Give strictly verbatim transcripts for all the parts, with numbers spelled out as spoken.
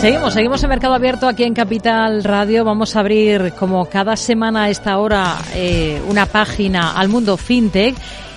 Seguimos, seguimos en Mercado Abierto aquí en Capital Radio. Vamos a abrir como cada semana a esta hora eh, una página al mundo fintech.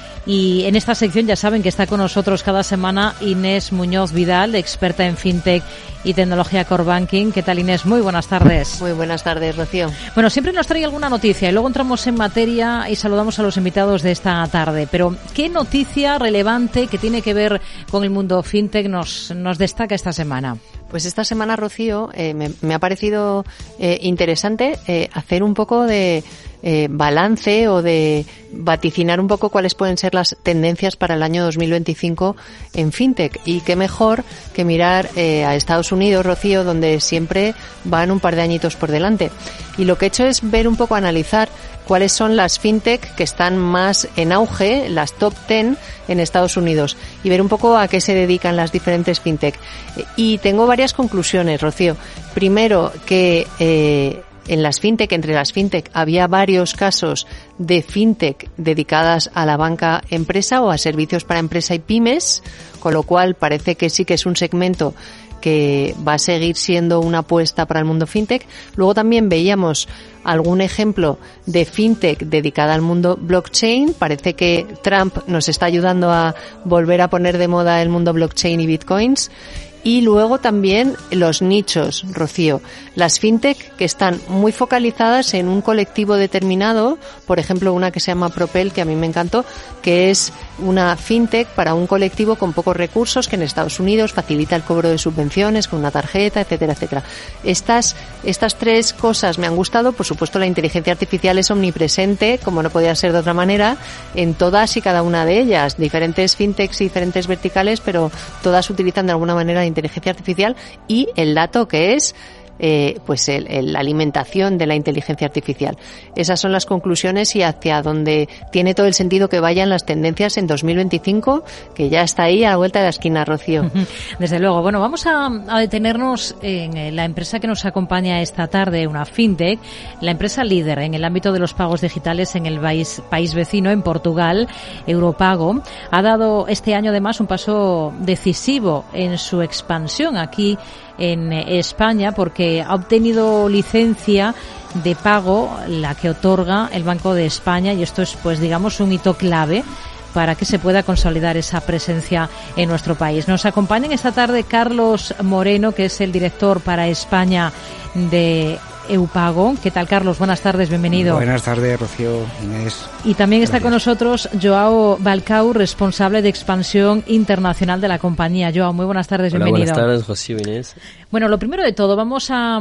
Y en esta sección ya saben que está con nosotros cada semana Inés Muñoz Vidal, experta en fintech y tecnología core banking. ¿Qué tal, Inés? Muy buenas tardes. Muy buenas tardes, Rocío. Bueno, siempre nos trae alguna noticia y luego entramos en materia y saludamos a los invitados de esta tarde. Pero, ¿qué noticia relevante que tiene que ver con el mundo fintech nos, nos destaca esta semana? Pues esta semana, Rocío, eh, me, me ha parecido eh, interesante eh, hacer un poco de eh, balance o de vaticinar un poco cuáles pueden ser las tendencias para el año dos mil veinticinco en fintech. Y qué mejor que mirar eh, a Estados Unidos, Rocío, donde siempre van un par de añitos por delante. Y lo que he hecho es ver un poco, analizar cuáles son las fintech que están más en auge, las top diez en Estados Unidos, y ver un poco a qué se dedican las diferentes fintech. Y tengo varias conclusiones, Rocío. Primero, que eh, en las fintech, entre las fintech, había varios casos de fintech dedicadas a la banca empresa o a servicios para empresa y pymes, con lo cual parece que sí que es un segmento que va a seguir siendo una apuesta para el mundo fintech. Luego también veíamos algún ejemplo de fintech dedicada al mundo blockchain. Parece que Trump nos está ayudando a volver a poner de moda el mundo blockchain y bitcoins. Y luego también los nichos, Rocío. Las fintech que están muy focalizadas en un colectivo determinado, por ejemplo, una que se llama Propel, que a mí me encantó, que es una fintech para un colectivo con pocos recursos que en Estados Unidos facilita el cobro de subvenciones con una tarjeta, etcétera, etcétera. Estas, estas tres cosas me han gustado. Por supuesto, la inteligencia artificial es omnipresente, como no podía ser de otra manera, en todas y cada una de ellas. Diferentes fintechs y diferentes verticales, pero todas utilizan de alguna manera la inteligencia artificial y el dato que es Eh, pues el, el, la alimentación de la inteligencia artificial. Esas son las conclusiones y hacia donde tiene todo el sentido que vayan las tendencias en dos mil veinticinco, que ya está ahí a la vuelta de la esquina, Rocío. Desde luego. Bueno, vamos a, a detenernos en la empresa que nos acompaña esta tarde, una fintech, la empresa líder en el ámbito de los pagos digitales en el país, país vecino, en Portugal. Europago ha dado este año además un paso decisivo en su expansión aquí en España, porque ha obtenido licencia de pago, la que otorga el Banco de España, y esto es, pues digamos, un hito clave para que se pueda consolidar esa presencia en nuestro país. Nos acompañan esta tarde Carlos Moreno, que es el director para España de Europago. ¿Qué tal, Carlos? Buenas tardes, bienvenido. Buenas tardes, Rocío, Inés. Y también está Gracias. con nosotros Joao Balcao, responsable de expansión internacional de la compañía. Joao, muy buenas tardes, Hola, bienvenido. Buenas tardes, Rocío, Inés. Bueno, lo primero de todo, vamos a,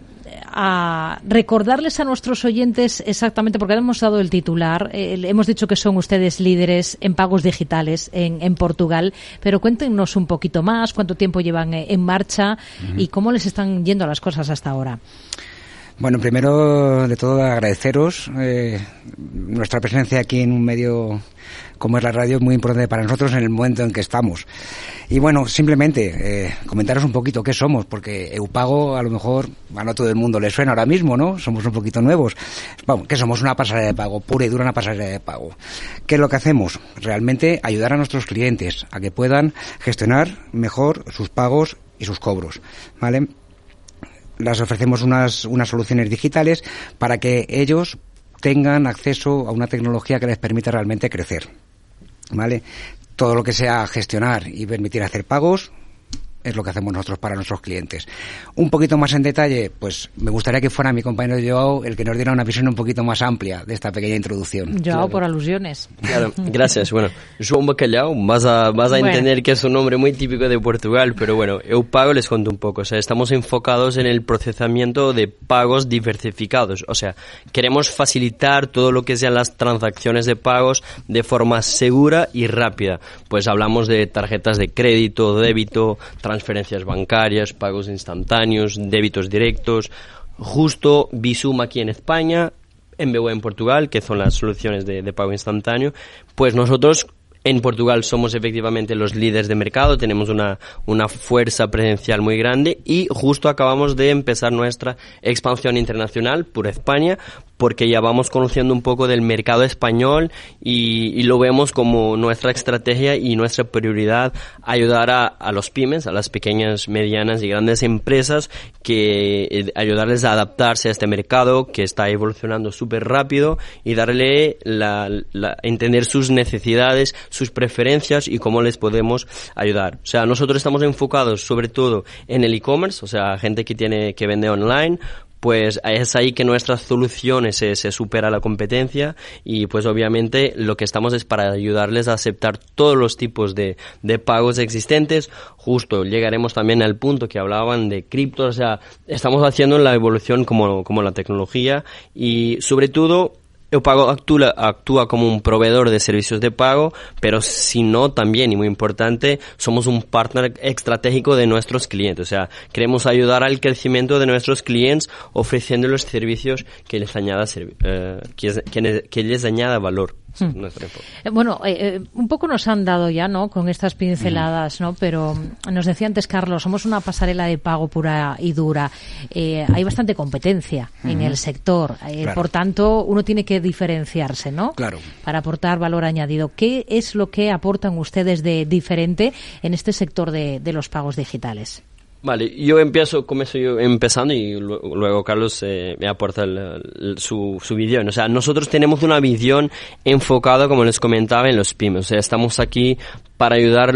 a recordarles a nuestros oyentes exactamente, porque hemos dado el titular, eh, hemos dicho que son ustedes líderes en pagos digitales en, en Portugal, pero cuéntenos un poquito más, cuánto tiempo llevan en marcha uh-huh. y cómo les están yendo las cosas hasta ahora. Bueno, primero de todo agradeceros eh, nuestra presencia aquí en un medio como es la radio, es muy importante para nosotros en el momento en que estamos. Y bueno, simplemente eh, comentaros un poquito qué somos, porque Europago a lo mejor a no todo el mundo le suena ahora mismo, ¿no? Somos un poquito nuevos. Vamos, que somos una pasarela de pago, pura y dura una pasarela de pago. ¿Qué es lo que hacemos? Realmente ayudar a nuestros clientes a que puedan gestionar mejor sus pagos y sus cobros, ¿vale? Las ofrecemos unas, unas soluciones digitales para que ellos tengan acceso a una tecnología que les permita realmente crecer, ¿vale? Todo lo que sea gestionar y permitir hacer pagos es lo que hacemos nosotros para nuestros clientes. Un poquito más en detalle, pues me gustaría que fuera mi compañero Joao el que nos diera una visión un poquito más amplia de esta pequeña introducción. Joao, claro. Por alusiones. Claro, gracias. Bueno, João Bacalhau, vas a, vas a bueno. entender que es un nombre muy típico de Portugal, pero bueno, Europago les cuento un poco. O sea, estamos enfocados en el procesamiento de pagos diversificados. O sea, queremos facilitar todo lo que sean las transacciones de pagos de forma segura y rápida. Pues hablamos de tarjetas de crédito, débito, transferencias bancarias, pagos instantáneos, débitos directos, justo Bizum aquí en España, M B W en Portugal, que son las soluciones de, de pago instantáneo. Pues nosotros en Portugal somos efectivamente los líderes de mercado, tenemos una, una fuerza presencial muy grande y justo acabamos de empezar nuestra expansión internacional por España, porque ya vamos conociendo un poco del mercado español y, y lo vemos como nuestra estrategia y nuestra prioridad, ayudar a, a los pymes, a las pequeñas, medianas y grandes empresas, que eh, ayudarles a adaptarse a este mercado que está evolucionando súper rápido y darle la, la, entender sus necesidades, sus preferencias y cómo les podemos ayudar. O sea, nosotros estamos enfocados sobre todo en el e-commerce, o sea, gente que tiene, que vende online, pues es ahí que nuestras soluciones se, se supera la competencia y pues obviamente lo que estamos es para ayudarles a aceptar todos los tipos de, de pagos existentes. Justo llegaremos también al punto que hablaban de cripto, o sea, estamos haciendo la evolución como, como la tecnología y sobre todo EUPago actúa, actúa como un proveedor de servicios de pago, pero si no también, y muy importante, somos un partner estratégico de nuestros clientes. O sea, queremos ayudar al crecimiento de nuestros clientes ofreciéndoles servicios que les añada, eh, que, que, que les añada valor. Hmm. Bueno, eh, un poco nos han dado ya, ¿no?, con estas pinceladas, ¿no? Pero nos decía antes Carlos, somos una pasarela de pago pura y dura. Eh, hay bastante competencia uh-huh. en el sector. Eh, claro. Por tanto, uno tiene que diferenciarse, ¿no? Claro. Para aportar valor añadido. ¿Qué es lo que aportan ustedes de diferente en este sector de, de los pagos digitales? Vale, yo empiezo, comienzo yo empezando y luego, luego Carlos eh, me aporta el, el, su, su visión. O sea, nosotros tenemos una visión enfocada, como les comentaba, en los pymes. O sea, estamos aquí para ayudar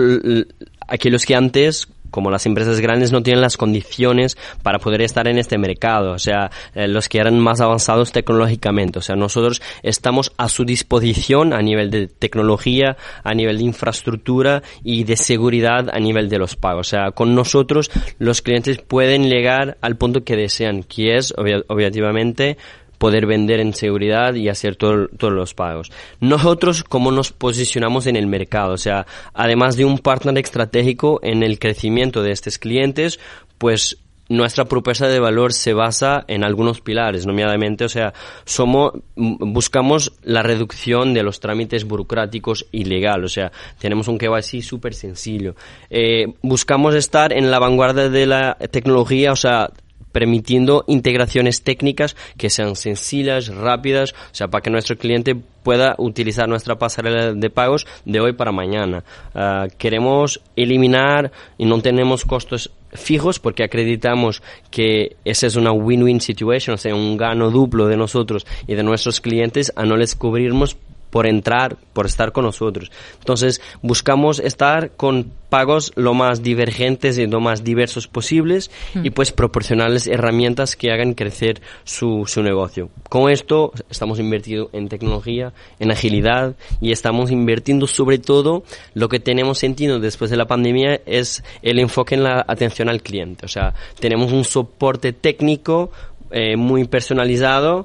a aquellos que antes, como las empresas grandes, no tienen las condiciones para poder estar en este mercado, o sea, eh, los que eran más avanzados tecnológicamente. O sea, nosotros estamos a su disposición a nivel de tecnología, a nivel de infraestructura y de seguridad a nivel de los pagos. O sea, con nosotros los clientes pueden llegar al punto que desean, que es, obvia- objetivamente, poder vender en seguridad y hacer todo, todos los pagos. Nosotros, ¿cómo nos posicionamos en el mercado? O sea, además de un partner estratégico en el crecimiento de estos clientes, pues nuestra propuesta de valor se basa en algunos pilares, nominadamente, o sea, somos, buscamos la reducción de los trámites burocráticos y legal, o sea, tenemos un K Y C súper sencillo. Eh, buscamos estar en la vanguardia de la tecnología, o sea, permitiendo integraciones técnicas que sean sencillas, rápidas, o sea, para que nuestro cliente pueda utilizar nuestra pasarela de pagos de hoy para mañana. Uh, queremos eliminar y no tenemos costos fijos porque acreditamos que esa es una win-win situation, o sea, un gano duplo de nosotros y de nuestros clientes a no les cubrirnos por entrar, por estar con nosotros. Entonces, buscamos estar con pagos lo más divergentes y lo más diversos posibles mm. y pues proporcionarles herramientas que hagan crecer su, su negocio. Con esto estamos invirtiendo en tecnología, en agilidad y estamos invirtiendo sobre todo lo que tenemos sentido después de la pandemia es el enfoque en la atención al cliente. O sea, tenemos un soporte técnico eh, muy personalizado.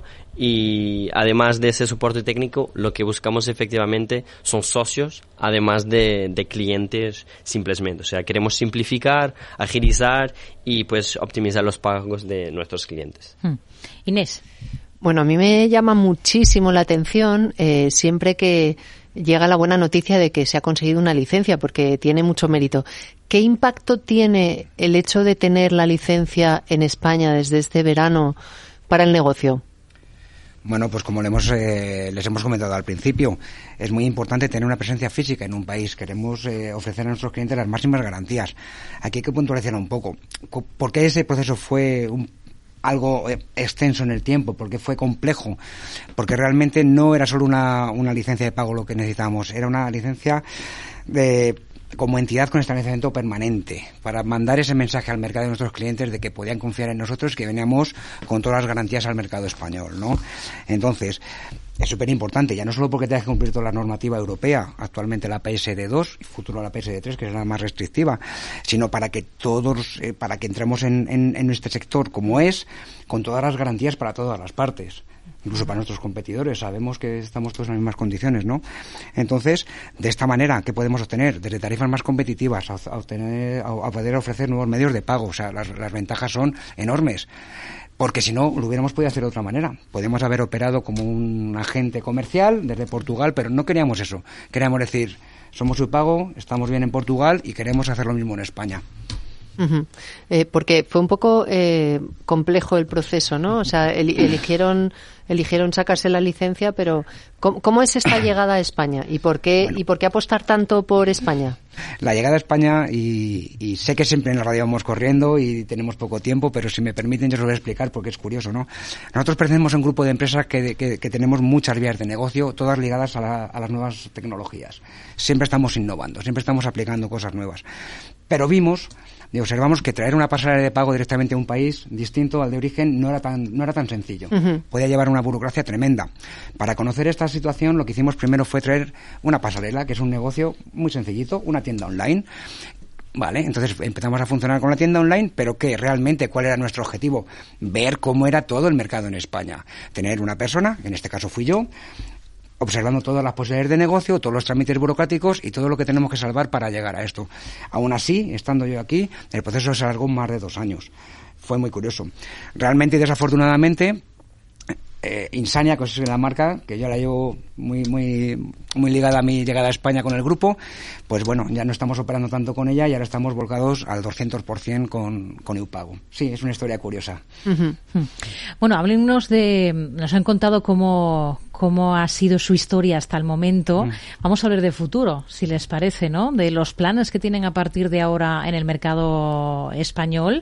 Y además de ese soporte técnico, lo que buscamos efectivamente son socios, además de, de clientes simplemente. O sea, queremos simplificar, agilizar y pues optimizar los pagos de nuestros clientes. Hmm. Inés. Bueno, a mí me llama muchísimo la atención eh, siempre que llega la buena noticia de que se ha conseguido una licencia, porque tiene mucho mérito. ¿Qué impacto tiene el hecho de tener la licencia en España desde este verano para el negocio? Bueno, pues como le hemos, eh, les hemos comentado al principio, es muy importante tener una presencia física en un país. Queremos eh, ofrecer a nuestros clientes las máximas garantías. Aquí hay que puntualizar un poco. ¿Por qué ese proceso fue un, algo extenso en el tiempo? ¿Por qué fue complejo? Porque realmente no era solo una, una licencia de pago lo que necesitábamos, era una licencia de... como entidad con establecimiento permanente, para mandar ese mensaje al mercado de nuestros clientes de que podían confiar en nosotros, que veníamos con todas las garantías al mercado español, ¿no? Entonces, es súper importante, ya no solo porque tengas que cumplir toda la normativa europea, actualmente la P S D dos, y futuro la P S D tres, que es la más restrictiva, sino para que todos, eh, para que entremos en, en, en este sector como es, con todas las garantías para todas las partes. Incluso para nuestros competidores, sabemos que estamos todos en las mismas condiciones, ¿no? Entonces, de esta manera, ¿qué podemos obtener? Desde tarifas más competitivas, a, a, obtener, a, a poder ofrecer nuevos medios de pago, o sea, las, las ventajas son enormes. Porque si no, lo hubiéramos podido hacer de otra manera. Podemos haber operado como un agente comercial desde Portugal, pero no queríamos eso. Queríamos decir, somos EUPago, estamos bien en Portugal y queremos hacer lo mismo en España. Uh-huh. Eh, porque fue un poco eh, complejo el proceso, ¿no? O sea, el, eligieron eligieron sacarse la licencia, pero ¿cómo, cómo es esta llegada a España? ¿Y por qué bueno, y por qué apostar tanto por España? La llegada a España, y, y sé que siempre en la radio vamos corriendo y tenemos poco tiempo, pero si me permiten yo os lo voy a explicar porque es curioso, ¿no? Nosotros pertenecemos a un grupo de empresas que, que, que tenemos muchas vías de negocio, todas ligadas a, la, a las nuevas tecnologías. Siempre estamos innovando, siempre estamos aplicando cosas nuevas. Pero vimos y observamos que traer una pasarela de pago directamente a un país distinto al de origen no era tan no era tan sencillo. Uh-huh. Podía llevar una burocracia tremenda. Para conocer esta situación, lo que hicimos primero fue traer una pasarela, que es un negocio muy sencillito, una tienda online. Vale, entonces empezamos a funcionar con la tienda online, pero ¿qué? Realmente, ¿cuál era nuestro objetivo? Ver cómo era todo el mercado en España. Tener una persona, en este caso fui yo, observando todas las posibilidades de negocio, todos los trámites burocráticos y todo lo que tenemos que salvar para llegar a esto. Aún así, estando yo aquí, el proceso se alargó más de dos años. Fue muy curioso. Realmente y desafortunadamente, eh, Insania, que es la marca, que yo la llevo muy muy muy ligada a mi llegada a España con el grupo, pues bueno, ya no estamos operando tanto con ella y ahora estamos volcados al doscientos por ciento con, con Eupago. Sí, es una historia curiosa. Uh-huh. Bueno, háblenos de... Nos han contado cómo, cómo ha sido su historia hasta el momento. Uh-huh. Vamos a hablar de futuro, si les parece, ¿no? De los planes que tienen a partir de ahora en el mercado español.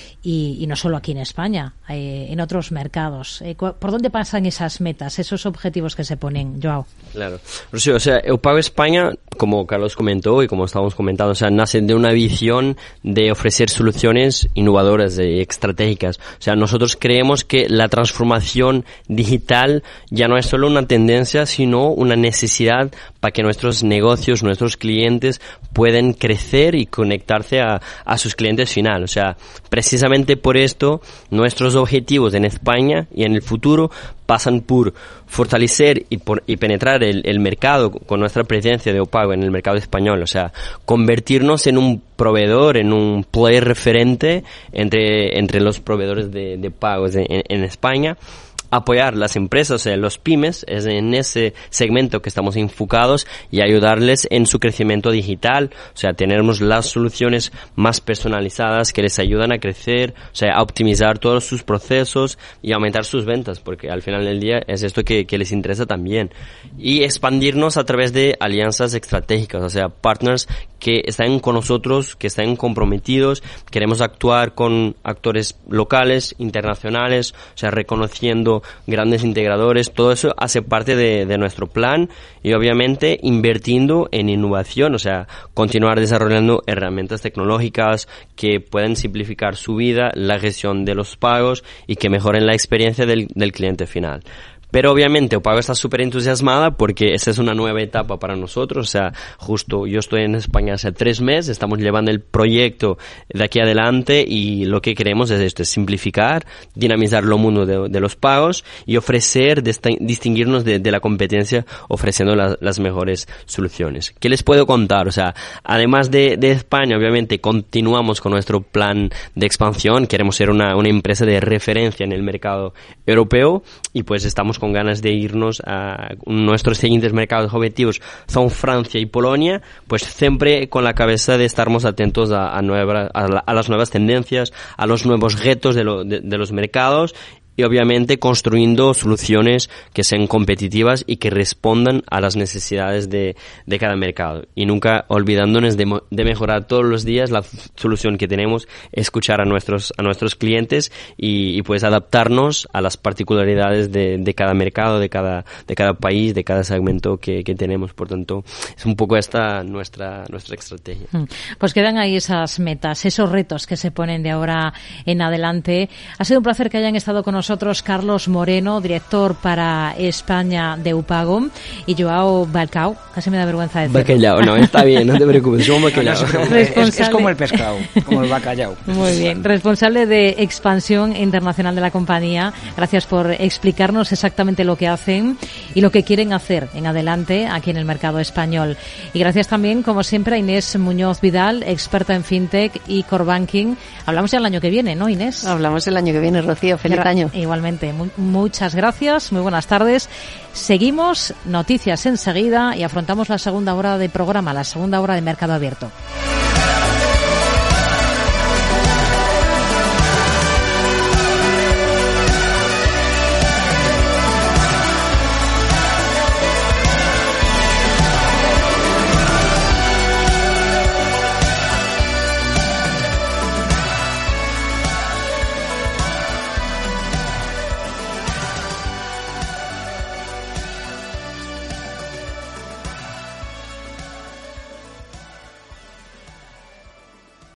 Y, y no solo aquí en España, eh, en otros mercados. Eh, ¿Por dónde pasan esas metas, esos objetivos que se ponen, Joao? Claro. Rocío, o sea, Eupago España, como Carlos comentó y como estábamos comentando, o sea, nace de una visión de ofrecer soluciones innovadoras y estratégicas. O sea, nosotros creemos que la transformación digital ya no es solo una tendencia, sino una necesidad para que nuestros negocios, nuestros clientes puedan crecer y conectarse a, a sus clientes final. O sea, precisamente por esto, nuestros objetivos en España y en el futuro pasan por fortalecer y, por, y penetrar el, el mercado con nuestra presencia de Eupago en el mercado español. O sea, convertirnos en un proveedor, en un player referente entre, entre los proveedores de, de pagos en, en España. Apoyar las empresas, o sea, los pymes, es en ese segmento que estamos enfocados y ayudarles en su crecimiento digital, o sea, tenemos las soluciones más personalizadas que les ayudan a crecer, o sea, a optimizar todos sus procesos y aumentar sus ventas, porque al final del día es esto que, que les interesa también. Y expandirnos a través de alianzas estratégicas, o sea, partners que están con nosotros, que están comprometidos, queremos actuar con actores locales, internacionales, o sea, reconociendo grandes integradores, todo eso hace parte de, de nuestro plan y obviamente invirtiendo en innovación, o sea, continuar desarrollando herramientas tecnológicas que puedan simplificar su vida, la gestión de los pagos y que mejoren la experiencia del, del cliente final. Pero obviamente Eupago está súper entusiasmada porque esta es una nueva etapa para nosotros. O sea, justo yo estoy en España hace tres meses, estamos llevando el proyecto de aquí adelante y lo que queremos es esto, es simplificar, dinamizar el mundo de, de los pagos y ofrecer, desti- distinguirnos de, de la competencia ofreciendo la, las mejores soluciones. ¿Qué les puedo contar? O sea, además de, de España, obviamente continuamos con nuestro plan de expansión, queremos ser una, una empresa de referencia en el mercado europeo y pues estamos con ganas de irnos a nuestros siguientes mercados objetivos son Francia y Polonia, pues siempre con la cabeza de estarmos atentos a, a, nueva, a, la, a las nuevas tendencias, a los nuevos retos de, lo, de, de los mercados y obviamente construyendo soluciones que sean competitivas y que respondan a las necesidades de, de cada mercado. Y nunca olvidándonos de, de mejorar todos los días la solución que tenemos, escuchar a nuestros, a nuestros clientes y, y pues adaptarnos a las particularidades de, de cada mercado, de cada, de cada país, de cada segmento que, que tenemos. Por tanto, es un poco esta nuestra, nuestra estrategia. Pues quedan ahí esas metas, esos retos que se ponen de ahora en adelante. Ha sido un placer que hayan estado con nosotros. Nosotros Carlos Moreno, director para España de Eupago, y Joao Balcao, casi me da vergüenza decirlo. Bacalao, no, está bien, no te preocupes, yo bacalao. Es, es como el pescado, como el bacalao. Muy bien, responsable de expansión internacional de la compañía, gracias por explicarnos exactamente lo que hacen y lo que quieren hacer en adelante aquí en el mercado español. Y gracias también, como siempre, a Inés Muñoz Vidal, experta en FinTech y Core Banking. Hablamos ya el año que viene, ¿no, Inés? Hablamos el año que viene, Rocío. Feliz Gra- año. Igualmente, mu- muchas gracias, muy buenas tardes. Seguimos, noticias enseguida y afrontamos la segunda hora de programa, la segunda hora de Mercado Abierto.